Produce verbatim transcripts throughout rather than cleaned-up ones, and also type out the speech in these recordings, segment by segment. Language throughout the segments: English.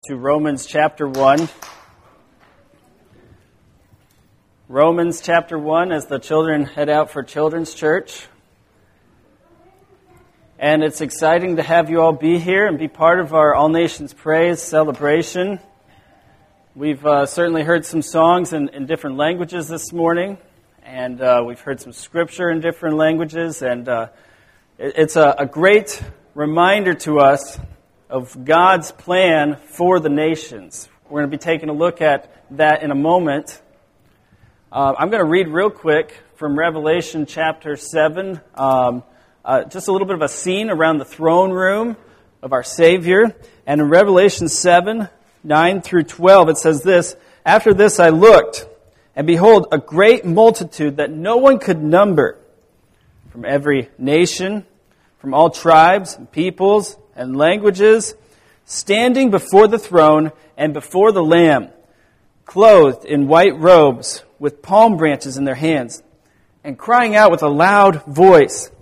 To Romans chapter one. Romans chapter one as the children head out for Children's Church. And it's exciting to have you all be here and be part of our All Nations Praise celebration. We've uh, certainly heard some songs in, in different languages this morning, and uh, we've heard some scripture in different languages, and uh, it, it's a, a great reminder to us of God's plan for the nations. We're going to be taking a look at that in a moment. Uh, I'm going to read real quick from Revelation chapter seven, um, uh, just a little bit of a scene around the throne room of our Savior. And in Revelation seven, nine through twelve, it says this, "After this I looked, and behold, a great multitude that no one could number, from every nation, from all tribes and peoples and languages, standing before the throne and before the Lamb, clothed in white robes, with palm branches in their hands, and crying out with a loud voice,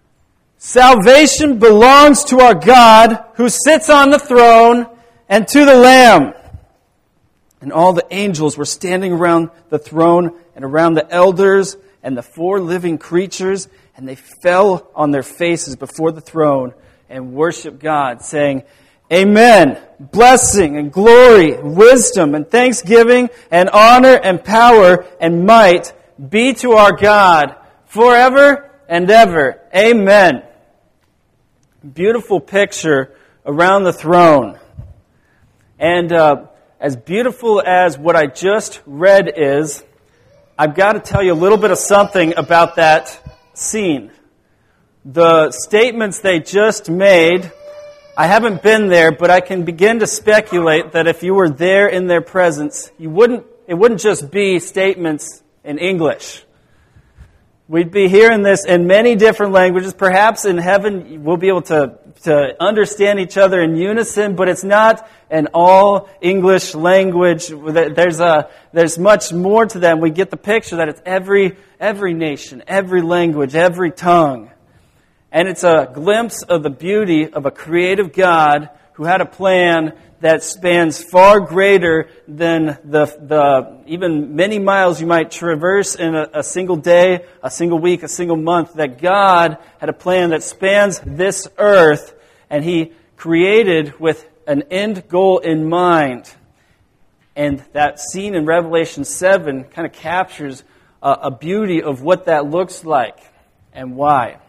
'Salvation belongs to our God, who sits on the throne, and to the Lamb.' And all the angels were standing around the throne and around the elders and the four living creatures, and they fell on their faces before the throne and worship God, saying, 'Amen, blessing and glory, wisdom and thanksgiving and honor and power and might be to our God forever and ever. Amen.'" Beautiful picture around the throne. And uh, as beautiful as what I just read is, I've got to tell you a little bit of something about that scene. The statements they just made, I haven't been there, but I can begin to speculate that if you were there in their presence, you wouldn't. It wouldn't just be statements in English. We'd be hearing this in many different languages. Perhaps in heaven we'll be able to, to understand each other in unison, but it's not an all English language. There's a there's much more to that. We get the picture that it's every every nation, every language, every tongue. And it's a glimpse of the beauty of a creative God who had a plan that spans far greater than the the even many miles you might traverse in a, a single day, a single week, a single month. That God had a plan that spans this earth, and He created with an end goal in mind. And that scene in Revelation seven kind of captures a, a beauty of what that looks like and why.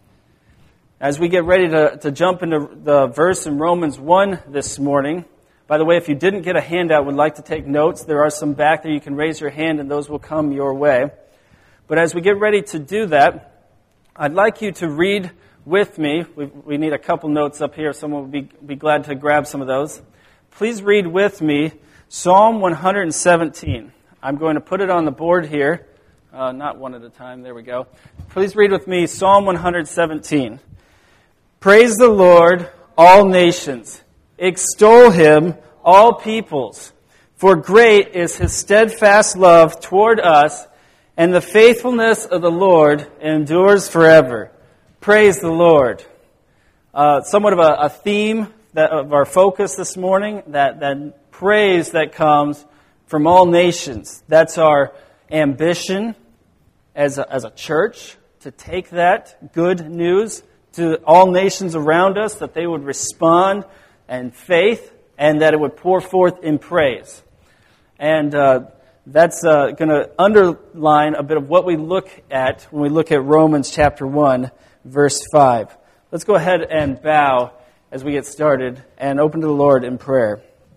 As we get ready to, to jump into the verse in Romans one this morning, by the way, if you didn't get a handout, would like to take notes, there are some back there. You can raise your hand and those will come your way. But as we get ready to do that, I'd like you to read with me. We, we need a couple notes up here. Someone would be, be glad to grab some of those. Please read with me Psalm one seventeen. I'm going to put it on the board here. Uh, not one at a time. There we go. Please read with me Psalm one seventeen. "Praise the Lord, all nations. Extol Him, all peoples. For great is His steadfast love toward us, and the faithfulness of the Lord endures forever." Praise the Lord. Uh, somewhat of a, a theme that, of our focus this morning, that, that praise that comes from all nations. That's our ambition as a, as a church, to take that good news to all nations around us, that they would respond in faith, and that it would pour forth in praise. And uh, that's uh, going to underline a bit of what we look at when we look at Romans chapter one, verse five. Let's go ahead and bow as we get started and open to the Lord in prayer.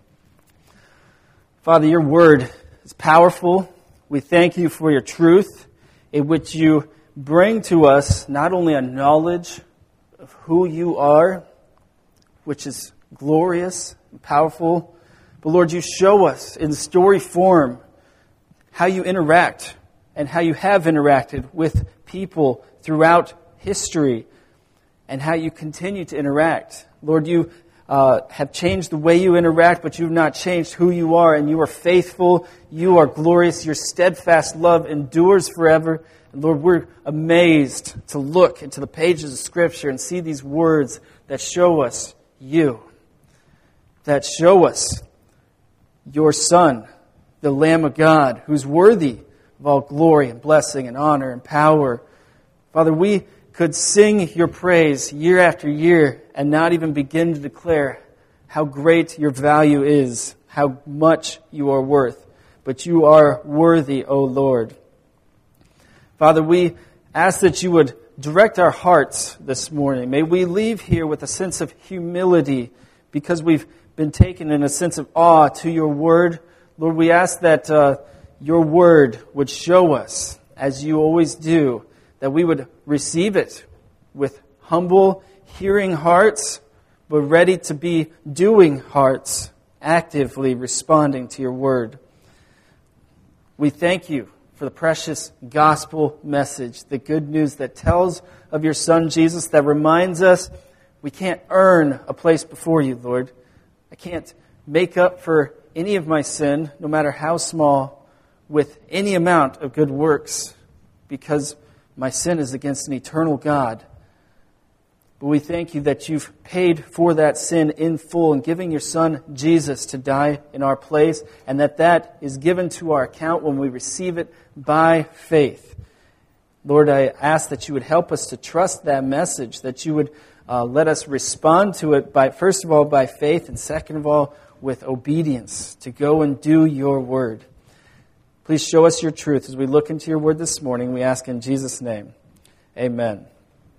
Father, your word is powerful. We thank you for your truth, in which you bring to us not only a knowledge of who you are, which is glorious and powerful, but Lord, you show us in story form how you interact and how you have interacted with people throughout history and how you continue to interact. Lord, you uh, have changed the way you interact, but you've not changed who you are, and you are faithful, you are glorious, your steadfast love endures forever. Lord, we're amazed to look into the pages of Scripture and see these words that show us you. that show us your Son, the Lamb of God, who's worthy of all glory and blessing and honor and power. Father, we could sing your praise year after year and not even begin to declare how great your value is, how much you are worth. But you are worthy, O Lord. Father, we ask that you would direct our hearts this morning. May we leave here with a sense of humility because we've been taken in a sense of awe to your word. Lord, we ask that uh, your word would show us, as you always do, that we would receive it with humble, hearing hearts, but ready to be doing hearts, actively responding to your word. We thank you for the precious gospel message, the good news that tells of your Son Jesus, that reminds us we can't earn a place before you, Lord. I can't make up for any of my sin, no matter how small, with any amount of good works, because my sin is against an eternal God. But we thank you that you've paid for that sin in full in giving your Son Jesus to die in our place, and that that is given to our account when we receive it by faith. Lord, I ask that you would help us to trust that message, that you would uh, let us respond to it, by first of all, by faith, and second of all, with obedience, to go and do your word. Please show us your truth as we look into your word this morning. We ask in Jesus' name. Amen.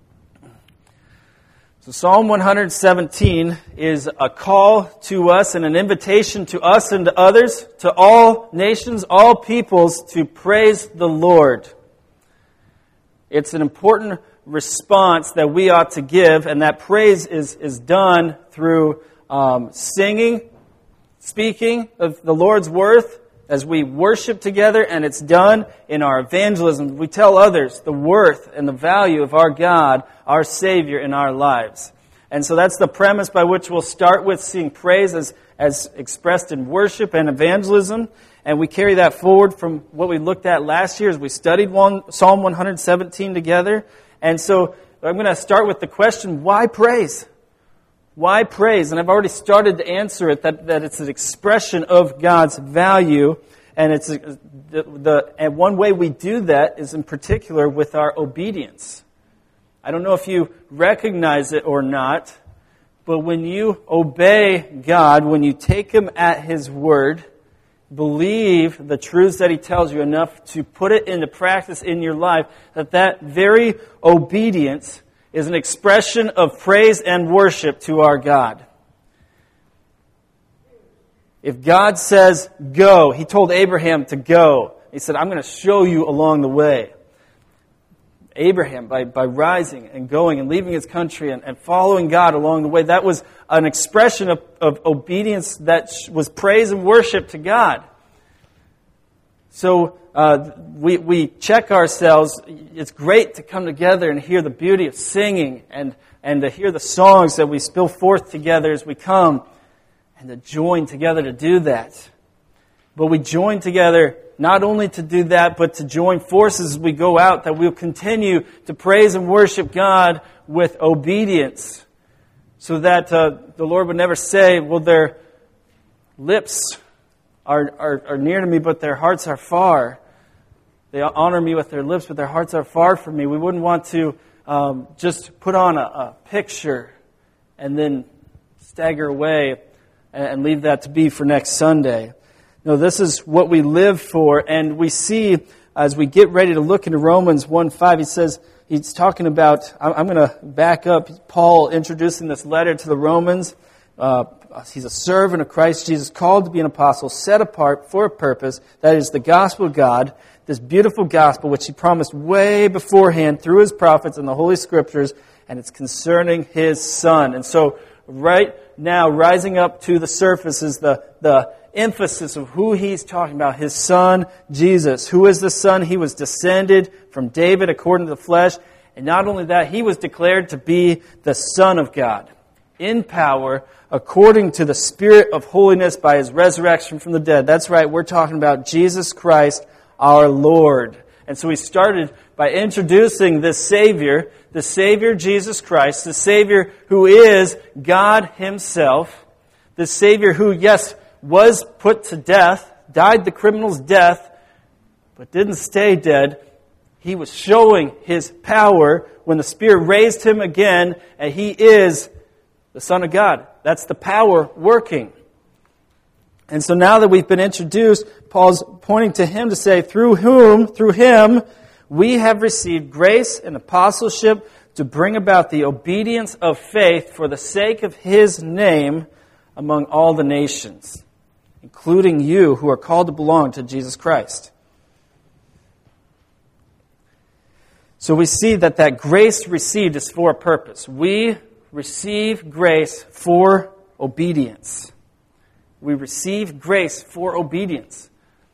So Psalm one seventeen is a call to us and an invitation to us and to others, to all nations, all peoples, to praise the Lord. It's an important response that we ought to give, and that praise is, is done through um, singing, speaking of the Lord's worth, as we worship together, and it's done in our evangelism. We tell others the worth and the value of our God, our Savior, in our lives. And so that's the premise by which we'll start with, seeing praise as, as expressed in worship and evangelism. And we carry that forward from what we looked at last year as we studied one, Psalm one seventeen together. And so I'm going to start with the question, why praise? Why praise? And I've already started to answer it, that, that it's an expression of God's value. And it's a, the, the and one way we do that is in particular with our obedience. I don't know if you recognize it or not, but when you obey God, when you take Him at His word, believe the truths that He tells you enough to put it into practice in your life, that that very obedience is an expression of praise and worship to our God. If God says, go, He told Abraham to go. He said, I'm going to show you along the way. Abraham, by, by rising and going and leaving his country and, and following God along the way, that was an expression of, of obedience that was praise and worship to God. So uh, we, we check ourselves. It's great to come together and hear the beauty of singing and, and to hear the songs that we spill forth together as we come, and to join together to do that. But we join together not only to do that, but to join forces as we go out, that we'll continue to praise and worship God with obedience, so that uh, the Lord would never say, well, their lips are, are, are near to me, but their hearts are far. They honor me with their lips, but their hearts are far from me. We wouldn't want to um, just put on a, a picture and then stagger away and leave that to be for next Sunday. No, this is what we live for, and we see as we get ready to look into Romans one five, he says, he's talking about, I'm going to back up Paul introducing this letter to the Romans. Uh, he's a servant of Christ Jesus, called to be an apostle, set apart for a purpose, that is the gospel of God, this beautiful gospel which He promised way beforehand through His prophets and the Holy Scriptures, and it's concerning His Son. And so right now, rising up to the surface is the, the emphasis of who He's talking about, His Son, Jesus. Who is the Son? He was descended from David according to the flesh. And not only that, He was declared to be the Son of God in power according to the Spirit of holiness by His resurrection from the dead. That's right, we're talking about Jesus Christ, our Lord. And so we started by introducing this Savior, the Savior Jesus Christ, the Savior who is God Himself, This Savior who, yes, was put to death, died the criminal's death, but didn't stay dead. He was showing His power when the Spirit raised Him again, and He is the Son of God. That's the power working. And so now that we've been introduced, Paul's pointing to Him to say, through whom, through Him, we have received grace and apostleship to bring about the obedience of faith for the sake of His name among all the nations, including you who are called to belong to Jesus Christ. So we see that that grace received is for a purpose. We receive grace for obedience. We receive grace for obedience.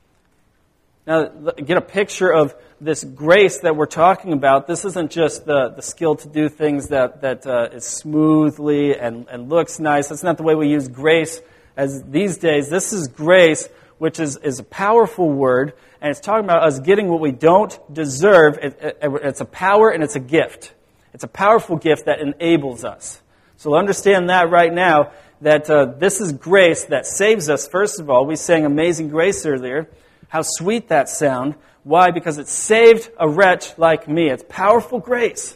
Now, get a picture of this grace that we're talking about. This isn't just the, the skill to do things that, that uh, is smoothly and, and looks nice. That's not the way we use grace as these days. This is grace, which is, is a powerful word, and it's talking about us getting what we don't deserve. It, it, it's a power and it's a gift. It's a powerful gift that enables us. So understand that right now, that uh, this is grace that saves us. First of all, we sang Amazing Grace earlier. How sweet that sound. Why? Because it saved a wretch like me. It's powerful grace.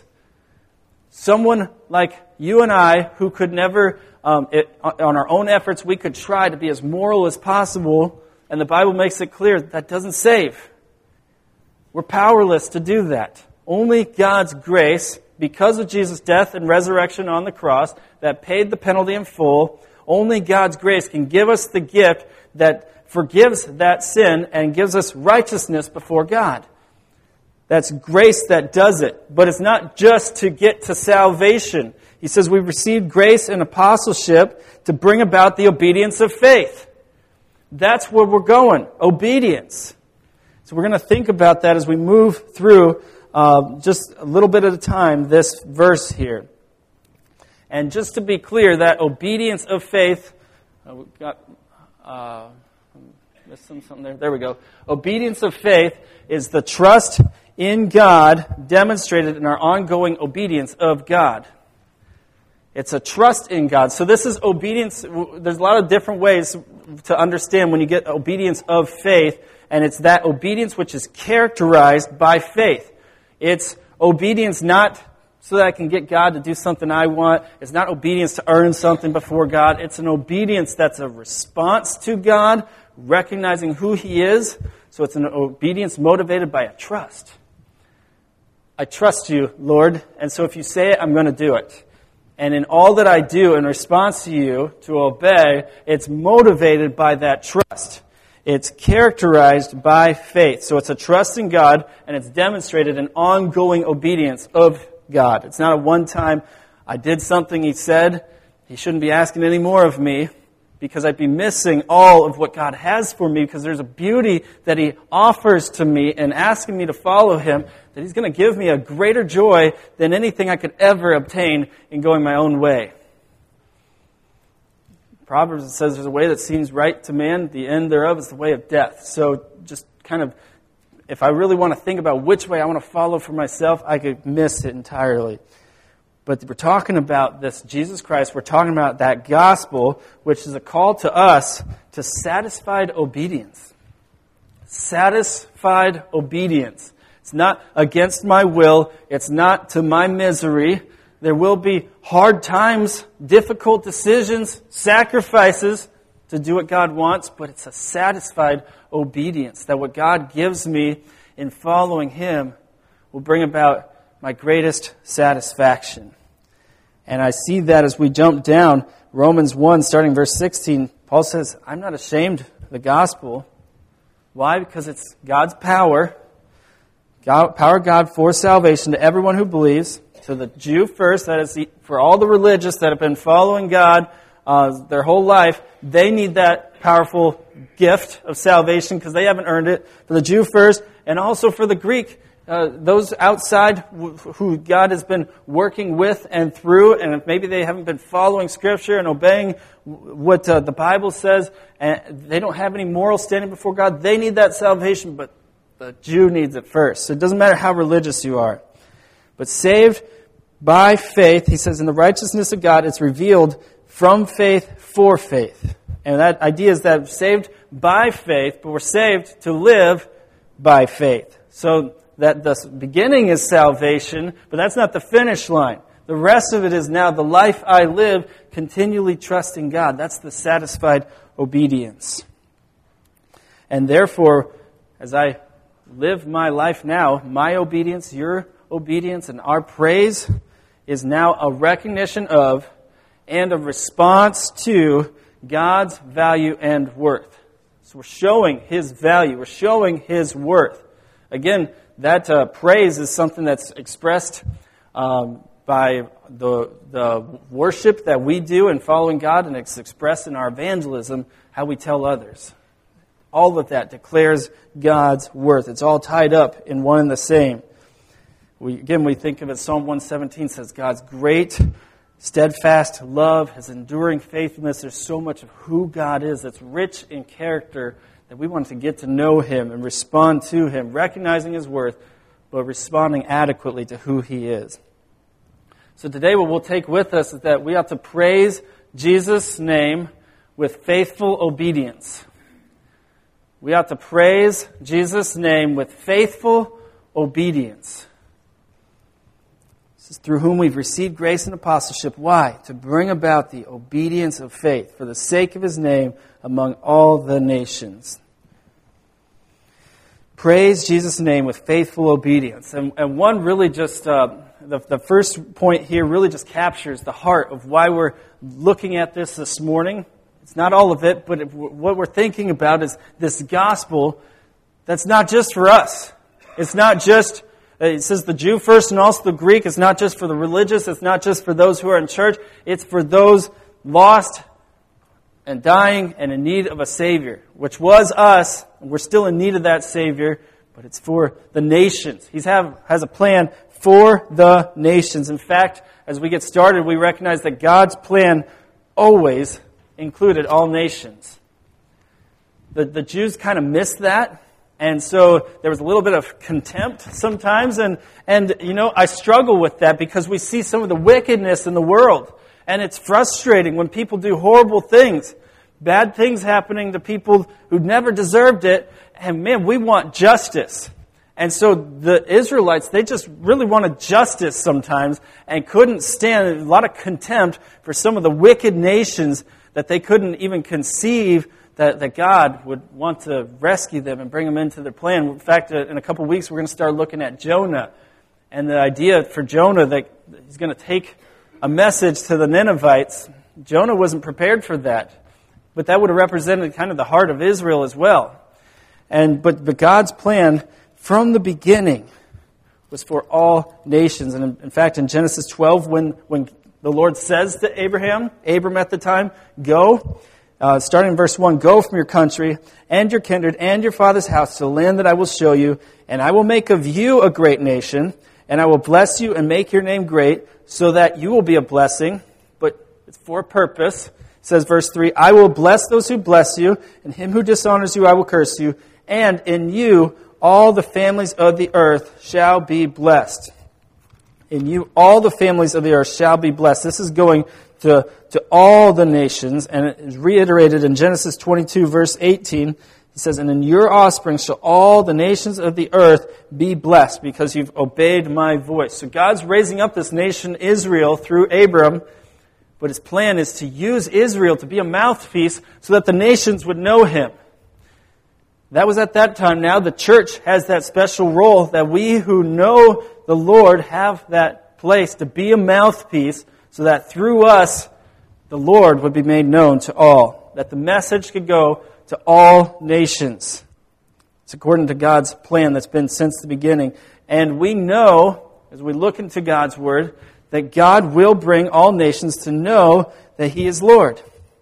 Someone like you and I who could never, um, it, on our own efforts, we could try to be as moral as possible. And the Bible makes it clear that doesn't save. We're powerless to do that. Only God's grace, because of Jesus' death and resurrection on the cross, that paid the penalty in full, only God's grace can give us the gift that forgives that sin and gives us righteousness before God. That's grace that does it. But it's not just to get to salvation. He says we've received grace and apostleship to bring about the obedience of faith. That's where we're going. Obedience. So we're going to think about that as we move through uh, just a little bit at a time this verse here. And just to be clear, that obedience of faith, uh, we've got, uh, missed something there. There we go. Obedience of faith is the trust in God demonstrated in our ongoing obedience of God. It's a trust in God. So this is obedience. There's a lot of different ways to understand when you get obedience of faith, and it's that obedience which is characterized by faith. It's obedience not so that I can get God to do something I want. It's not obedience to earn something before God. It's an obedience that's a response to God, recognizing who He is. So it's an obedience motivated by a trust. I trust you, Lord, and so if you say it, I'm going to do it. And in all that I do in response to you, to obey, it's motivated by that trust. It's characterized by faith. So it's a trust in God, and it's demonstrated in ongoing obedience of God. It's not a one-time, I did something He said, He shouldn't be asking any more of me, because I'd be missing all of what God has for me, because there's a beauty that He offers to me and asking me to follow Him, that He's going to give me a greater joy than anything I could ever obtain in going my own way. Proverbs says there's a way that seems right to man, the end thereof is the way of death. So just kind of, if I really want to think about which way I want to follow for myself, I could miss it entirely. But we're talking about this Jesus Christ. We're talking about that gospel, which is a call to us to satisfied obedience. Satisfied obedience. It's not against my will. It's not to my misery. There will be hard times, difficult decisions, sacrifices to do what God wants, but it's a satisfied obedience. That what God gives me in following Him will bring about my greatest satisfaction. And I see that as we jump down, Romans one, starting verse sixteen, Paul says, I'm not ashamed of the gospel. Why? Because it's God's power, God, power of God for salvation to everyone who believes. To the Jew first, that is for all the religious that have been following God uh, their whole life, they need that powerful gift of salvation because they haven't earned it. For the Jew first, and also for the Greek, uh, those outside who God has been working with and through, and if maybe they haven't been following Scripture and obeying what uh, the Bible says, and they don't have any moral standing before God, they need that salvation, but the Jew needs it first. So it doesn't matter how religious you are. But saved by faith, he says, in the righteousness of God, it's revealed from faith for faith. And that idea is that we're saved by faith, but we're saved to live by faith. So that the beginning is salvation, but that's not the finish line. The rest of it is now the life I live, continually trusting God. That's the satisfied obedience. And therefore, as I live my life now, my obedience, your obedience, and our praise is now a recognition of and a response to God's value and worth. So we're showing His value. We're showing His worth. Again, that uh, praise is something that's expressed um, by the, the worship that we do in following God, and it's expressed in our evangelism, how we tell others. All of that declares God's worth. It's all tied up in one and the same. We, again, we think of it, Psalm one seventeen says God's great, steadfast love, His enduring faithfulness. There's so much of who God is that's rich in character that we want to get to know Him and respond to Him, recognizing His worth, but responding adequately to who He is. So today what we'll take with us is that we have to praise Jesus' name with faithful obedience. We have to praise Jesus' name with faithful obedience. This is through whom we've received grace and apostleship. Why? To bring about the obedience of faith for the sake of His name among all the nations. Praise Jesus' name with faithful obedience. And, and one really just, uh, the, the first point here really just captures the heart of why we're looking at this this morning. It's not all of it, but it, what we're thinking about is this gospel that's not just for us. It's not just, it says the Jew first and also the Greek. It's not just for the religious. It's not just for those who are in church. It's for those lost and dying and in need of a Savior, which was us. We're still in need of that Savior, but it's for the nations. He has a plan for the nations. In fact, as we get started, we recognize that God's plan always included all nations. The, the Jews kind of missed that, and so there was a little bit of contempt sometimes, and, and you know, I struggle with that because we see some of the wickedness in the world, and it's frustrating when people do horrible things, bad things happening to people who never deserved it, and man, we want justice. And so the Israelites, they just really wanted justice sometimes and couldn't stand a lot of contempt for some of the wicked nations that they couldn't even conceive that, that God would want to rescue them and bring them into their plan. In fact, in a couple of weeks, we're going to start looking at Jonah. And the idea for Jonah that he's going to take a message to the Ninevites, Jonah wasn't prepared for that. But that would have represented kind of the heart of Israel as well. And But, but God's plan from the beginning was for all nations. And in, in fact, in Genesis twelve, when, when the Lord says to Abraham, Abram at the time, go, uh, starting in verse one, go from your country and your kindred and your father's house to the land that I will show you, and I will make of you a great nation, and I will bless you and make your name great, so that you will be a blessing. But it's for a purpose. It says verse three, I will bless those who bless you, and him who dishonors you I will curse you, and in you all the families of the earth shall be blessed. In you, all the families of the earth shall be blessed. This is going to, to all the nations, and it is reiterated in Genesis twenty-two, verse eighteen. It says, and in your offspring shall all the nations of the earth be blessed, because you've obeyed my voice. So God's raising up this nation, Israel, through Abram, but His plan is to use Israel to be a mouthpiece so that the nations would know Him. That was at that time. Now the church has that special role that we who know the Lord have that place to be a mouthpiece so that through us the Lord would be made known to all. That the message could go to all nations. It's according to God's plan that's been since the beginning. And we know, as we look into God's Word, that God will bring all nations to know that He is Lord.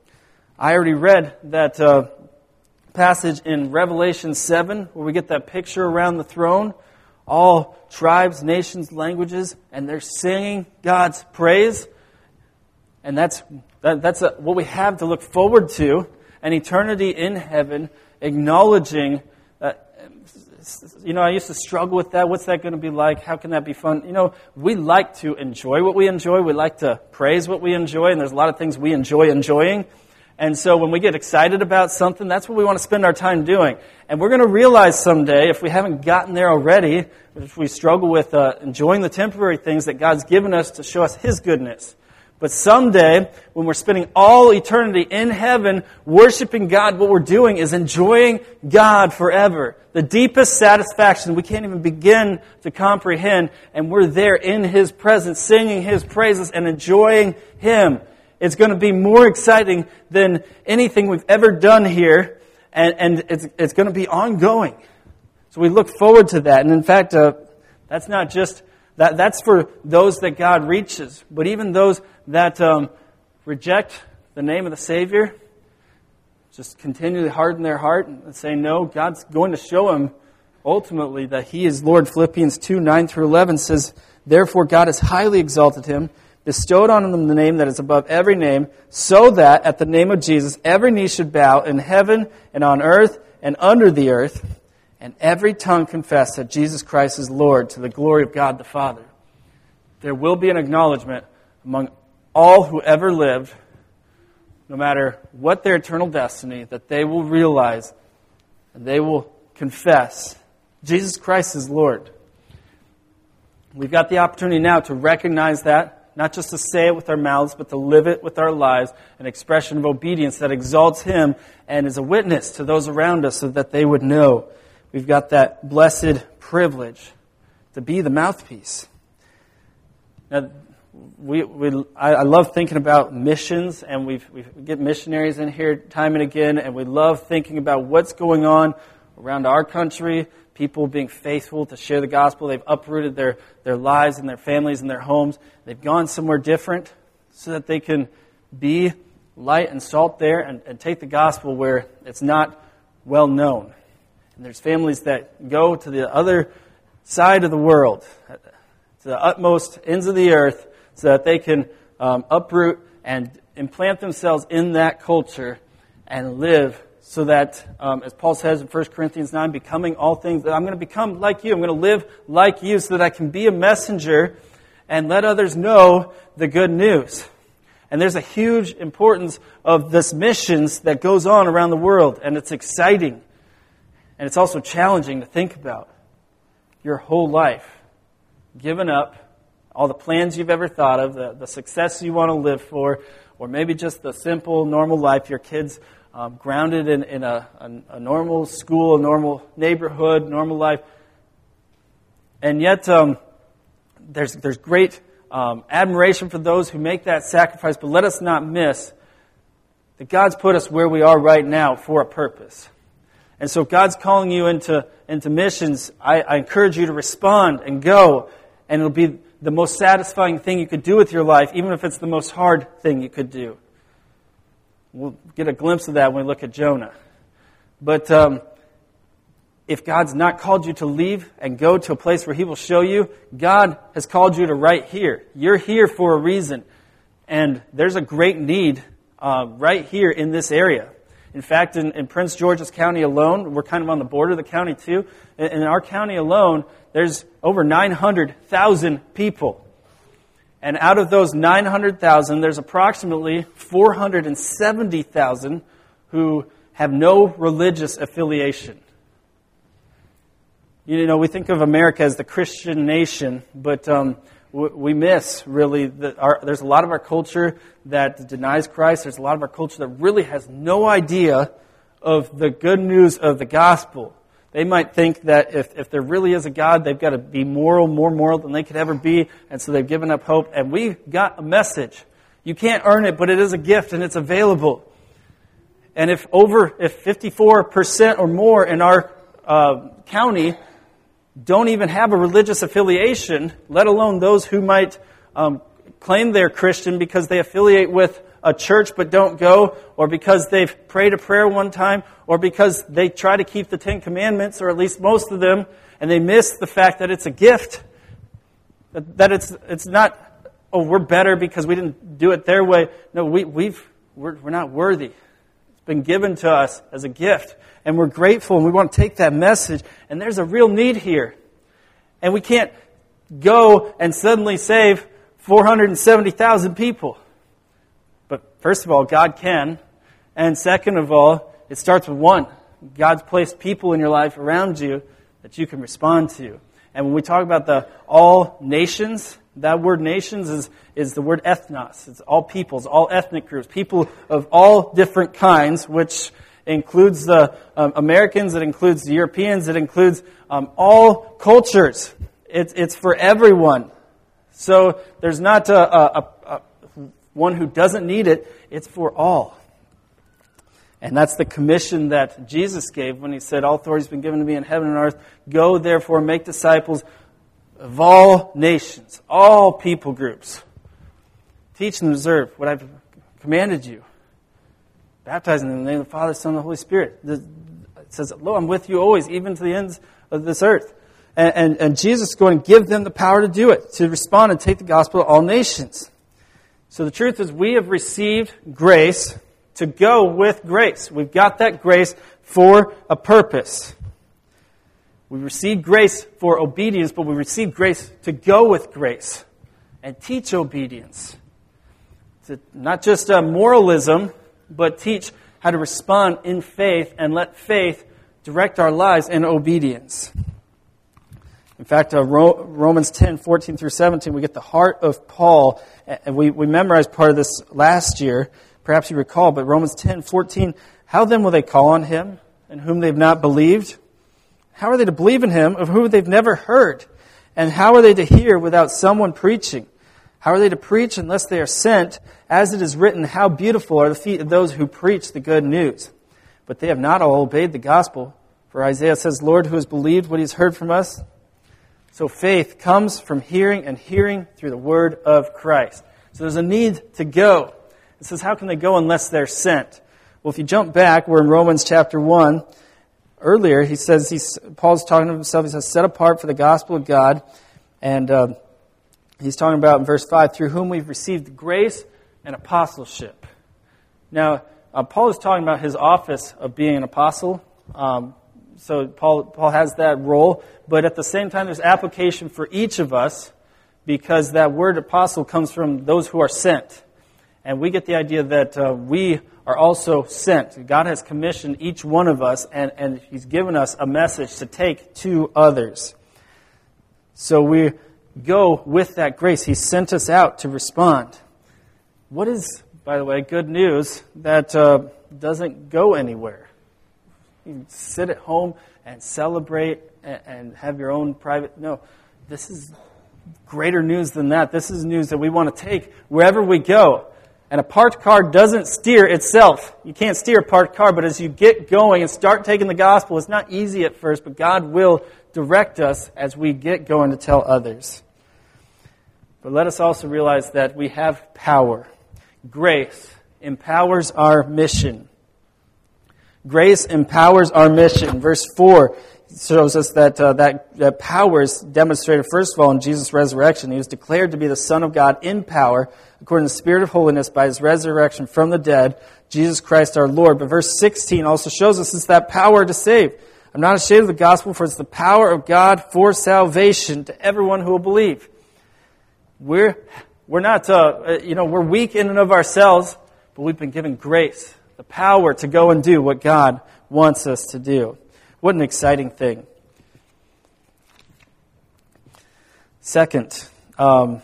I already read that uh, passage in Revelation seven, where we get that picture around the throne. All tribes, nations, languages, and they're singing God's praise. And that's that, that's a, what we have to look forward to, an eternity in heaven, acknowledging that, you know, I used to struggle with that. What's that going to be like? How can that be fun? You know, we like to enjoy what we enjoy. We like to praise what we enjoy, and there's a lot of things we enjoy enjoying. And so when we get excited about something, that's what we want to spend our time doing. And we're going to realize someday, if we haven't gotten there already, if we struggle with uh, enjoying the temporary things that God's given us to show us His goodness. But someday, when we're spending all eternity in heaven worshiping God, what we're doing is enjoying God forever. The deepest satisfaction we can't even begin to comprehend. And we're there in His presence, singing His praises and enjoying Him. It's going to be more exciting than anything we've ever done here. And, and it's, it's going to be ongoing. So we look forward to that. And in fact, uh, that's not just... That, that's for those that God reaches. But even those that um, reject the name of the Savior, just continually harden their heart and say no, God's going to show them ultimately that He is Lord. Philippians two, nine through eleven says, "Therefore God has highly exalted Him, bestowed on Him the name that is above every name, so that at the name of Jesus every knee should bow in heaven and on earth and under the earth, and every tongue confess that Jesus Christ is Lord, to the glory of God the Father." There will be an acknowledgement among all who ever lived, no matter what their eternal destiny, that they will realize and they will confess Jesus Christ is Lord. We've got the opportunity now to recognize that, not just to say it with our mouths, but to live it with our lives, an expression of obedience that exalts Him and is a witness to those around us so that they would know. We've got that blessed privilege to be the mouthpiece. Now, we, we, I, I love thinking about missions, and we've, we get missionaries in here time and again, and we love thinking about what's going on around our country, people being faithful to share the gospel. They've uprooted their, their lives and their families and their homes. They've gone somewhere different so that they can be light and salt there and, and take the gospel where it's not well known. And there's families that go to the other side of the world, to the utmost ends of the earth, so that they can um, uproot and implant themselves in that culture and live so that, um, as Paul says in First Corinthians nine, becoming all things, that I'm going to become like you. I'm going to live like you so that I can be a messenger and let others know the good news. And there's a huge importance of this missions that goes on around the world, and it's exciting. And it's also challenging to think about your whole life, given up all the plans you've ever thought of, the, the success you want to live for, or maybe just the simple, normal life, your kids um, grounded in, in a, a, a normal school, a normal neighborhood, normal life. And yet um, there's, there's great um, admiration for those who make that sacrifice, but let us not miss that God's put us where we are right now for a purpose. And so if God's calling you into, into missions, I, I encourage you to respond and go. And it'll be the most satisfying thing you could do with your life, even if it's the most hard thing you could do. We'll get a glimpse of that when we look at Jonah. But um, if God's not called you to leave and go to a place where He will show you, God has called you to right here. You're here for a reason. And there's a great need uh, right here in this area. In fact, in, in Prince George's County alone, we're kind of on the border of the county too. In, in our county alone, there's over nine hundred thousand people. And out of those nine hundred thousand, there's approximately four hundred seventy thousand who have no religious affiliation. You know, we think of America as the Christian nation, but um, we miss, really, that our, there's a lot of our culture that denies Christ. There's a lot of our culture that really has no idea of the good news of the gospel. They might think that if, if there really is a God, they've got to be moral, more moral than they could ever be, and so they've given up hope. And we've got a message. You can't earn it, but it is a gift, and it's available. And if over, if fifty-four percent or more in our uh, county don't even have a religious affiliation, let alone those who might um, claim they're Christian because they affiliate with a church but don't go, or because they've prayed a prayer one time, or because they try to keep the Ten Commandments, or at least most of them, and they miss the fact that it's a gift, that, that it's it's not, oh, we're better because we didn't do it their way. No, we, we've we're, we're not worthy. It's been given to us as a gift. And we're grateful, and we want to take that message. And there's a real need here. And we can't go and suddenly save four hundred seventy thousand people. But first of all, God can. And second of all, it starts with one. God's placed people in your life around you that you can respond to. And when we talk about the all nations, that word nations is, is the word ethnos. It's all peoples, all ethnic groups, people of all different kinds, which includes the um, Americans, it includes the Europeans, it includes um, all cultures. It's, it's for everyone. So there's not a, a, a, a one who doesn't need it. It's for all. And that's the commission that Jesus gave when he said, all authority has been given to me in heaven and earth. Go, therefore, make disciples of all nations, all people groups. Teach and observe what I've commanded you. Baptizing them in the name of the Father, Son, and the Holy Spirit. It says, lo, I'm with you always, even to the ends of this earth. And, and, and Jesus is going to give them the power to do it, to respond and take the gospel to all nations. So the truth is, we have received grace to go with grace. We've got that grace for a purpose. We receive grace for obedience, but we receive grace to go with grace and teach obedience. To not just uh, moralism, but teach how to respond in faith and let faith direct our lives in obedience. In fact, uh, Ro- Romans ten, fourteen through seventeen, we get the heart of Paul. And we, we memorized part of this last year. Perhaps you recall, but Romans ten, fourteen, how then will they call on him in whom they've not believed? How are they to believe in him of whom they've never heard? And how are they to hear without someone preaching? How are they to preach unless they are sent? As it is written, how beautiful are the feet of those who preach the good news. But they have not all obeyed the gospel. For Isaiah says, Lord, who has believed what he has heard from us? So faith comes from hearing, and hearing through the word of Christ. So there's a need to go. It says, how can they go unless they're sent? Well, if you jump back, we're in Romans chapter one. Earlier, he says, he's, Paul's talking to himself, he says, set apart for the gospel of God. And uh, he's talking about in verse five, through whom we've received grace and apostleship. Now, uh, Paul is talking about his office of being an apostle. Um, so Paul, Paul has that role. But at the same time, there's application for each of us because that word apostle comes from those who are sent. And we get the idea that uh, we are also sent. God has commissioned each one of us, and, and he's given us a message to take to others. So we go with that grace. He sent us out to respond. What is, by the way, good news that uh, doesn't go anywhere? You can sit at home and celebrate and, and have your own private... No, this is greater news than that. This is news that we want to take wherever we go. And a parked car doesn't steer itself. You can't steer a parked car, but as you get going and start taking the gospel, it's not easy at first, but God will direct us as we get going to tell others. But let us also realize that we have power. Grace empowers our mission. Grace empowers our mission. Verse four shows us that, uh, that that power is demonstrated, first of all, in Jesus' resurrection. He was declared to be the Son of God in power, according to the Spirit of holiness, by his resurrection from the dead, Jesus Christ our Lord. But verse sixteen also shows us it's that power to save. I'm not ashamed of the gospel, for it's the power of God for salvation to everyone who will believe. We're we're not, uh, you know, we're weak in and of ourselves, but we've been given grace, the power to go and do what God wants us to do. What an exciting thing. Second, um,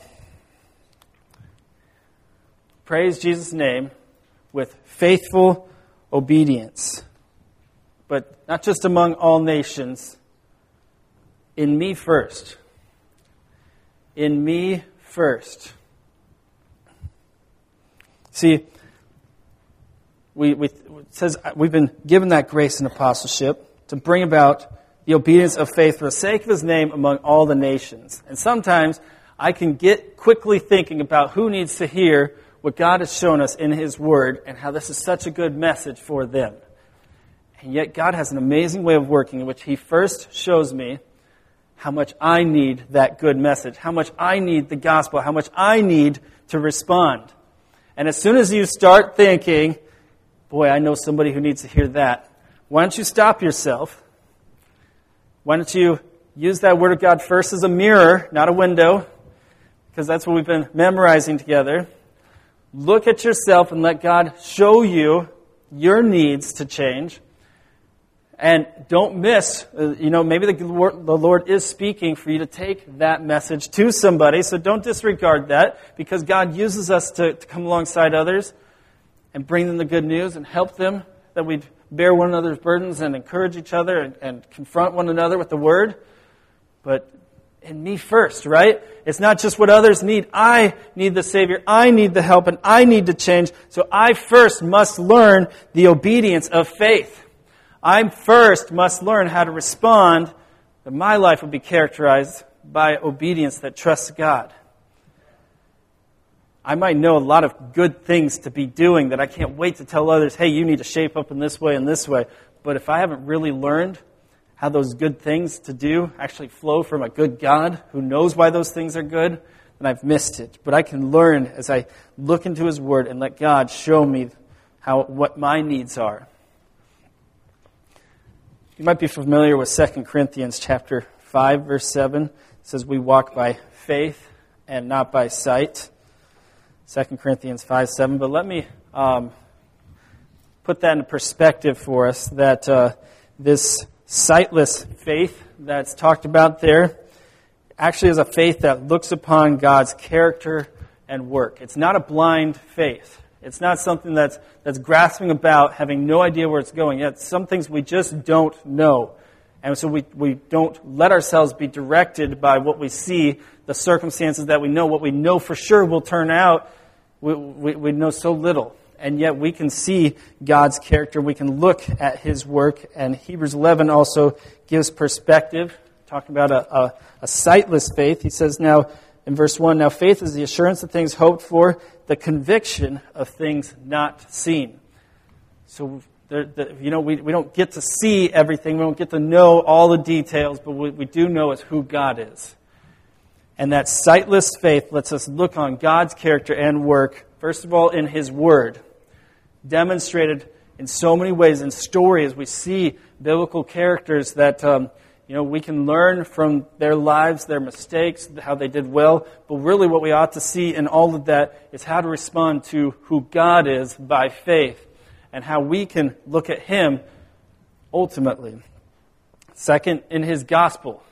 praise Jesus' name with faithful obedience. But not just among all nations, in me first. In me first. See, we, we, it says we've been given that grace and apostleship to bring about the obedience of faith for the sake of his name among all the nations. And sometimes I can get quickly thinking about who needs to hear what God has shown us in his word and how this is such a good message for them. And yet God has an amazing way of working in which he first shows me how much I need that good message, how much I need the gospel, how much I need to respond. And as soon as you start thinking, boy, I know somebody who needs to hear that, why don't you stop yourself? Why don't you use that Word of God first as a mirror, not a window, because that's what we've been memorizing together. Look at yourself and let God show you your needs to change. And don't miss, uh, you know, maybe the Lord, the Lord is speaking for you to take that message to somebody. So don't disregard that, because God uses us to, to come alongside others and bring them the good news and help them, that we bear one another's burdens and encourage each other and, and confront one another with the Word. But in me first, right? It's not just what others need. I need the Savior. I need the help, and I need to change. So I first must learn the obedience of faith. I first must learn how to respond, that my life will be characterized by obedience that trusts God. I might know a lot of good things to be doing that I can't wait to tell others, hey, you need to shape up in this way and this way. But if I haven't really learned how those good things to do actually flow from a good God who knows why those things are good, then I've missed it. But I can learn as I look into His Word and let God show me how what my needs are. You might be familiar with Second Corinthians chapter five, verse seven. It says, we walk by faith and not by sight. Second Corinthians five, seven. But let me um, put that into perspective for us, that uh, this sightless faith that's talked about there actually is a faith that looks upon God's character and work. It's not a blind faith. It's not something that's that's grasping about, having no idea where it's going. Yet some things we just don't know. And so we, we don't let ourselves be directed by what we see, the circumstances that we know, what we know for sure will turn out. We, we, we know so little. And yet we can see God's character. We can look at His work. And Hebrews eleven also gives perspective, talking about a, a, a sightless faith. He says now, in verse one, now faith is the assurance of things hoped for, the conviction of things not seen. So, the, the, you know, we, we don't get to see everything. We don't get to know all the details, but what we do know is who God is. And that sightless faith lets us look on God's character and work, first of all, in His Word, demonstrated in so many ways in stories. We see biblical characters that um, You know, we can learn from their lives, their mistakes, how they did well. But really what we ought to see in all of that is how to respond to who God is by faith and how we can look at Him ultimately. Second, in His gospel.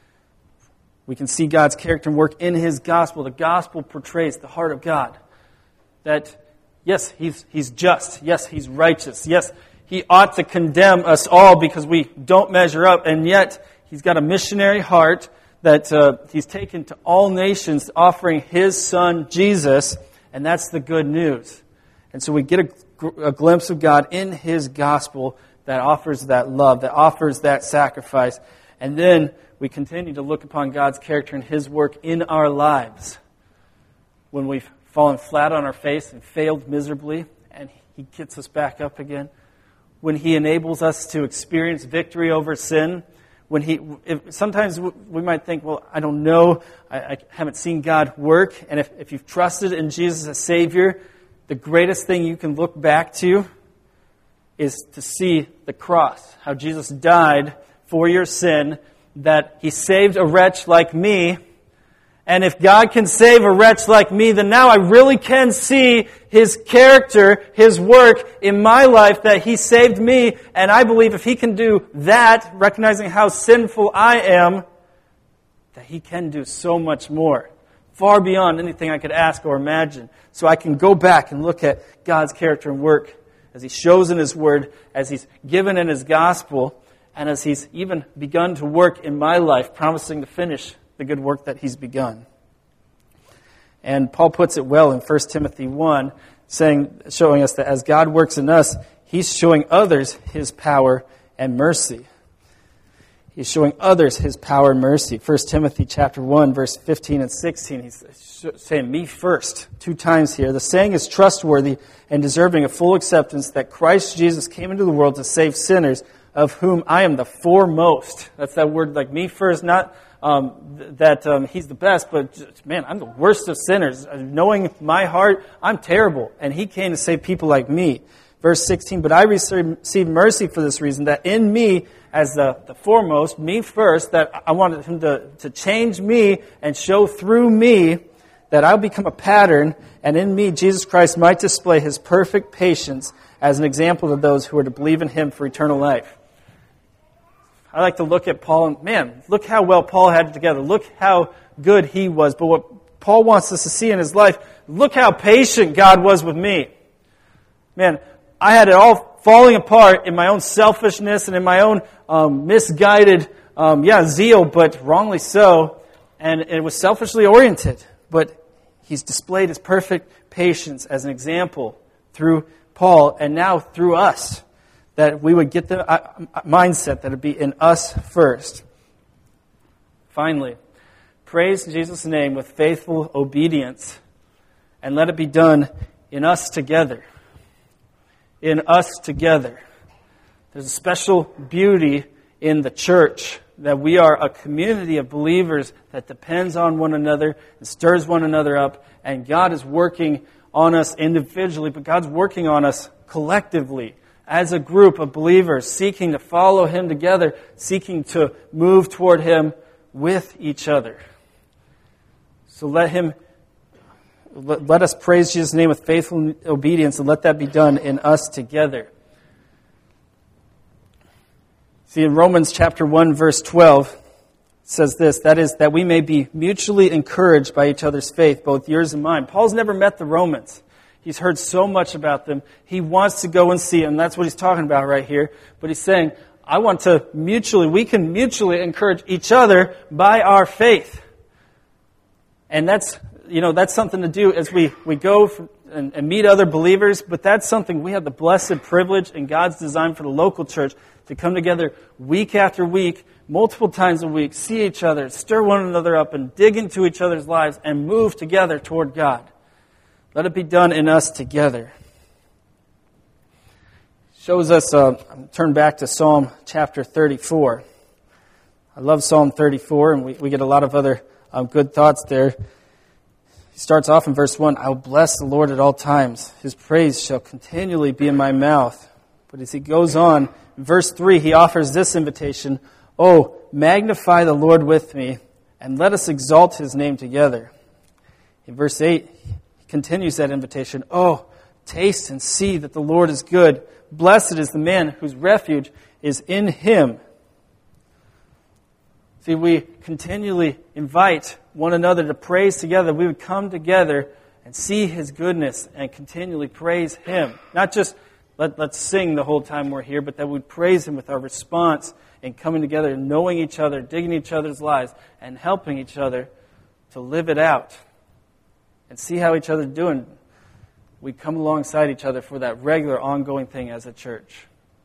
We can see God's character and work in His gospel. The gospel portrays the heart of God. That, yes, He's, he's just. Yes, He's righteous. Yes, He ought to condemn us all because we don't measure up, and yet He's got a missionary heart that uh, He's taken to all nations, offering His Son, Jesus, and that's the good news. And so we get a, a glimpse of God in His gospel that offers that love, that offers that sacrifice. And then we continue to look upon God's character and His work in our lives when we've fallen flat on our face and failed miserably, and He gets us back up again. When He enables us to experience victory over sin, when He, if, sometimes we might think, well, I don't know, I, I haven't seen God work, and if, if you've trusted in Jesus as Savior, the greatest thing you can look back to is to see the cross, how Jesus died for your sin, that He saved a wretch like me. And if God can save a wretch like me, then now I really can see His character, His work in my life, that He saved me. And I believe if He can do that, recognizing how sinful I am, that He can do so much more, far beyond anything I could ask or imagine. So I can go back and look at God's character and work as He shows in His Word, as He's given in His gospel, and as He's even begun to work in my life, promising to finish the good work that He's begun. And Paul puts it well in First Timothy one, saying, showing us that as God works in us, He's showing others His power and mercy. He's showing others His power and mercy. First Timothy chapter one, verse fifteen and sixteen, he's saying, me first, two times here. The saying is trustworthy and deserving of full acceptance that Christ Jesus came into the world to save sinners, of whom I am the foremost. That's that word, like me first, not um, th- that um, He's the best, but just, man, I'm the worst of sinners. Knowing my heart, I'm terrible. And He came to save people like me. Verse sixteen, but I received mercy for this reason, that in me, as the, the foremost, me first, that I wanted Him to, to change me and show through me that I'll become a pattern, and in me Jesus Christ might display His perfect patience as an example to those who are to believe in him for eternal life. I like to look at Paul and, man, look how well Paul had it together. Look how good he was. But what Paul wants us to see in his life, look how patient God was with me. Man, I had it all falling apart in my own selfishness and in my own um, misguided, um, yeah, zeal, but wrongly so. And it was selfishly oriented. But he's displayed his perfect patience as an example through Paul and now through us. That we would get the uh, mindset that it would be in us first. Finally, praise Jesus' name with faithful obedience, and let it be done in us together. In us together. There's a special beauty in the church that we are a community of believers that depends on one another and stirs one another up, and God is working on us individually, but God's working on us collectively. As a group of believers seeking to follow him together, seeking to move toward him with each other. So let him, let us praise Jesus' name with faithful obedience, and let that be done in us together. See, in Romans chapter one, verse twelve, it says this, that is, that we may be mutually encouraged by each other's faith, both yours and mine. Paul's never met the Romans. He's heard so much about them. He wants to go and see them. That's what he's talking about right here. But he's saying, I want to mutually, we can mutually encourage each other by our faith. And that's, you know, that's something to do as we, we go for, and, and meet other believers. But that's something we have the blessed privilege in God's design for the local church to come together week after week, multiple times a week, see each other, stir one another up, and dig into each other's lives and move together toward God. Let it be done in us together. Shows us, uh, turn back to Psalm chapter thirty-four. I love Psalm thirty-four, and we, we get a lot of other um, good thoughts there. He starts off in verse one, I will bless the Lord at all times. His praise shall continually be in my mouth. But as he goes on, in verse three, he offers this invitation, Oh, magnify the Lord with me, and let us exalt his name together. In verse eight, continues that invitation. Oh, taste and see that the Lord is good. Blessed is the man whose refuge is in him. See, we continually invite one another to praise together. We would come together and see his goodness and continually praise him. Not just let, let's sing the whole time we're here, but that we'd praise him with our response and coming together and knowing each other, digging each other's lives, and helping each other to live it out. And see how each other's doing. We come alongside each other for that regular, ongoing thing as a church.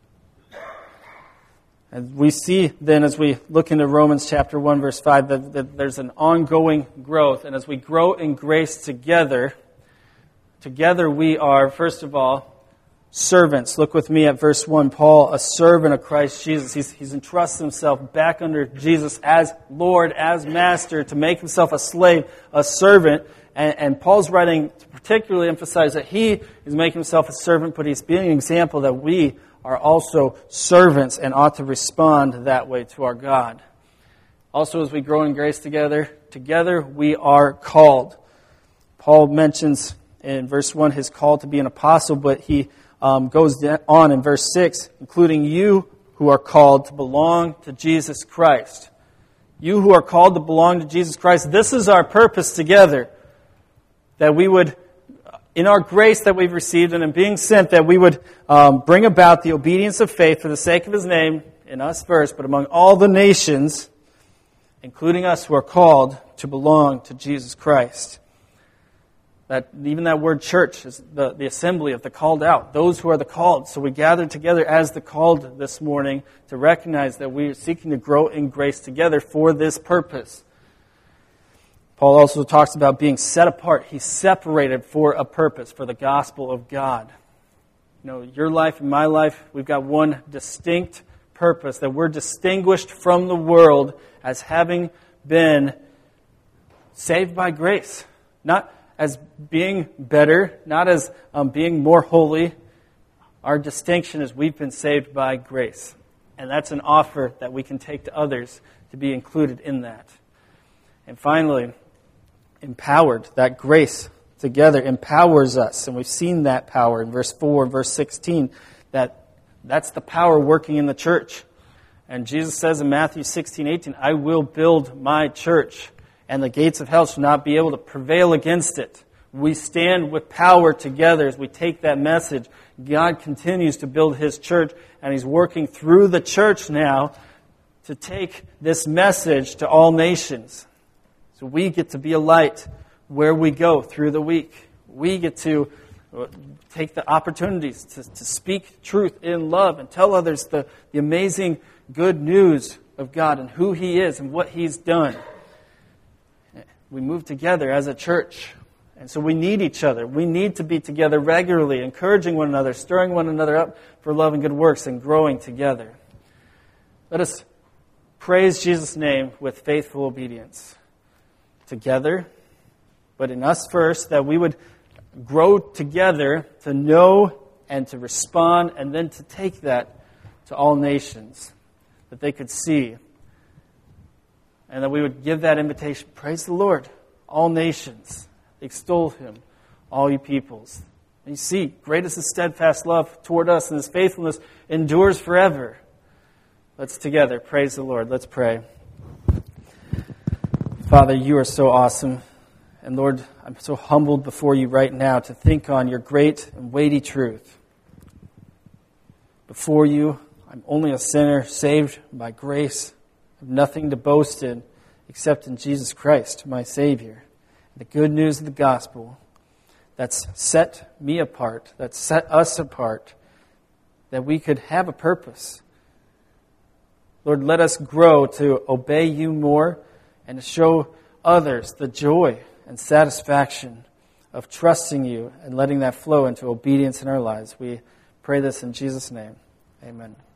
And we see then as we look into Romans chapter one, verse five, that, that there's an ongoing growth. And as we grow in grace together, together we are, first of all, servants. Look with me at verse one. Paul, a servant of Christ Jesus. He's, he's entrusted himself back under Jesus as Lord, as Master, to make himself a slave, a servant. And, and Paul's writing to particularly emphasize that he is making himself a servant, but he's being an example that we are also servants and ought to respond that way to our God. Also, as we grow in grace together, together we are called. Paul mentions in verse one his call to be an apostle, but he um, goes on in verse six, including you who are called to belong to Jesus Christ. You who are called to belong to Jesus Christ, this is our purpose together. That we would, in our grace that we've received and in being sent, that we would um, bring about the obedience of faith for the sake of his name, in us first, but among all the nations, including us who are called to belong to Jesus Christ. That even that word church is the, the assembly of the called out, those who are the called. So we gathered together as the called this morning to recognize that we are seeking to grow in grace together for this purpose. Paul also talks about being set apart. He's separated for a purpose, for the gospel of God. You know, your life and my life, we've got one distinct purpose, that we're distinguished from the world as having been saved by grace. Not as being better, not as um, being more holy. Our distinction is we've been saved by grace. And that's an offer that we can take to others to be included in that. And finally, empowered, that grace together empowers us. And we've seen that power in verse four and verse sixteen, that that's the power working in the church. And Jesus says in Matthew sixteen, eighteen, I will build my church, and the gates of hell shall not be able to prevail against it. We stand with power together as we take that message. God continues to build His church, and He's working through the church now to take this message to all nations. So we get to be a light where we go through the week. We get to take the opportunities to, to speak truth in love and tell others the, the amazing good news of God and who He is and what He's done. We move together as a church. And so we need each other. We need to be together regularly, encouraging one another, stirring one another up for love and good works, and growing together. Let us praise Jesus' name with faithful obedience. Together, but in us first, that we would grow together to know and to respond, and then to take that to all nations, that they could see, and that we would give that invitation. Praise the Lord, all nations. Extol Him, all you peoples. And you see, great is His steadfast love toward us, and His faithfulness endures forever. Let's together praise the Lord. Let's pray. Father, you are so awesome. And Lord, I'm so humbled before you right now to think on your great and weighty truth. Before you, I'm only a sinner saved by grace. I have nothing to boast in except in Jesus Christ, my Savior. The good news of the gospel that's set me apart, that's set us apart, that we could have a purpose. Lord, let us grow to obey you more and to show others the joy and satisfaction of trusting you and letting that flow into obedience in our lives. We pray this in Jesus' name. Amen.